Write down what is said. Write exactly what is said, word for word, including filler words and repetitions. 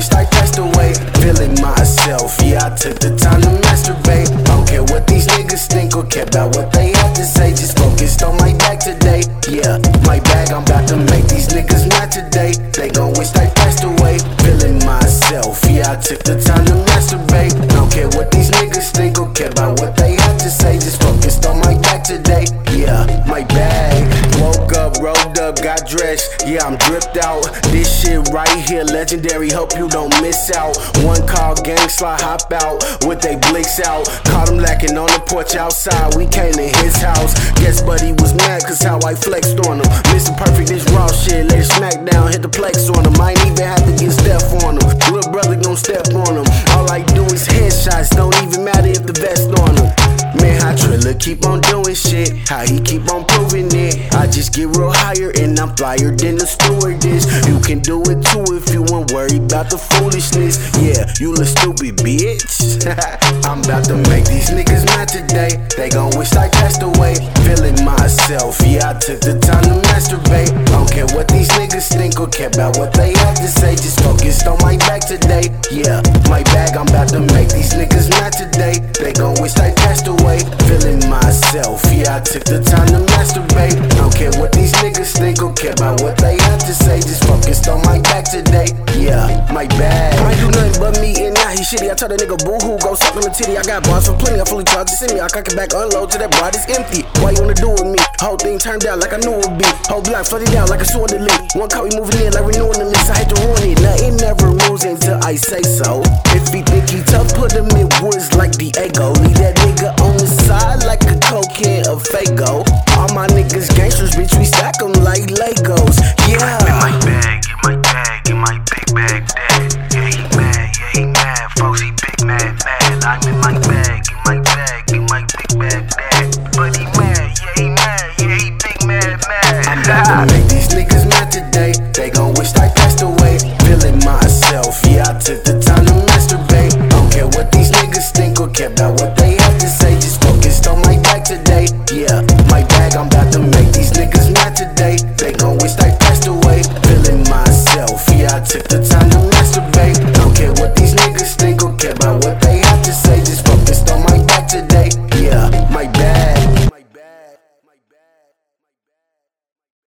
wish I passed away. Feeling myself, yeah, I took the time to masturbate. Don't care what these niggas think or care about what they have to say. Just focused on my bag today. Yeah, my bag, I'm about to make these niggas mad today. They gon' wish I passed away. Feeling myself, yeah, I took the time to masturbate. Don't care what these niggas think or care about what they have to say. Just focused on my bag today. Yeah, my bag. Woke up, rolled up, got dressed. Yeah, I'm dripped out. This shit right here, legendary. Hope you don't miss out. One call, gang slide, hop out with they blicks out. Caught him lacking on the porch outside. We came to his house. Guess buddy was mad cause how I flexed on him. Mister Perfect, this raw shit. Let it smack down, hit the plex on him. I ain't even have to get step on him. Little brother gon' step on him. All I do is headshots. Don't even matter if the vest on him. Man, how Trilla keep on doing shit, how he keep on proving it. I just get real higher and I'm flyer than the stewardess. You can do it too if you ain't worried about the foolishness. Yeah, you look stupid, bitch. I'm about to make these niggas mad today. They gon' wish I passed away. Feeling myself, yeah, I took the time to masturbate. Don't care what these niggas think or care about what they have to say. Just focused on my bag today. Yeah, my bag, I'm about to make these niggas mad today. They gon' wish I passed away. Feeling myself, yeah, I took the time to masturbate. Don't care what these niggas think or care about what they have to say. Just focused on my back today. Yeah, my bag. I ain't do nothing but me and now he shitty. I told that nigga boo hoo, go suck on the titty. I got bars for plenty, I fully charged to send me. I cock it back, unload till that bride is empty. Why you wanna do with me? Whole thing turned out like I knew it would be. Whole block flooded down like a sword to leak. One cut we moving in like renewing the lease. I hate to ruin it. Nothing never moves until I say so.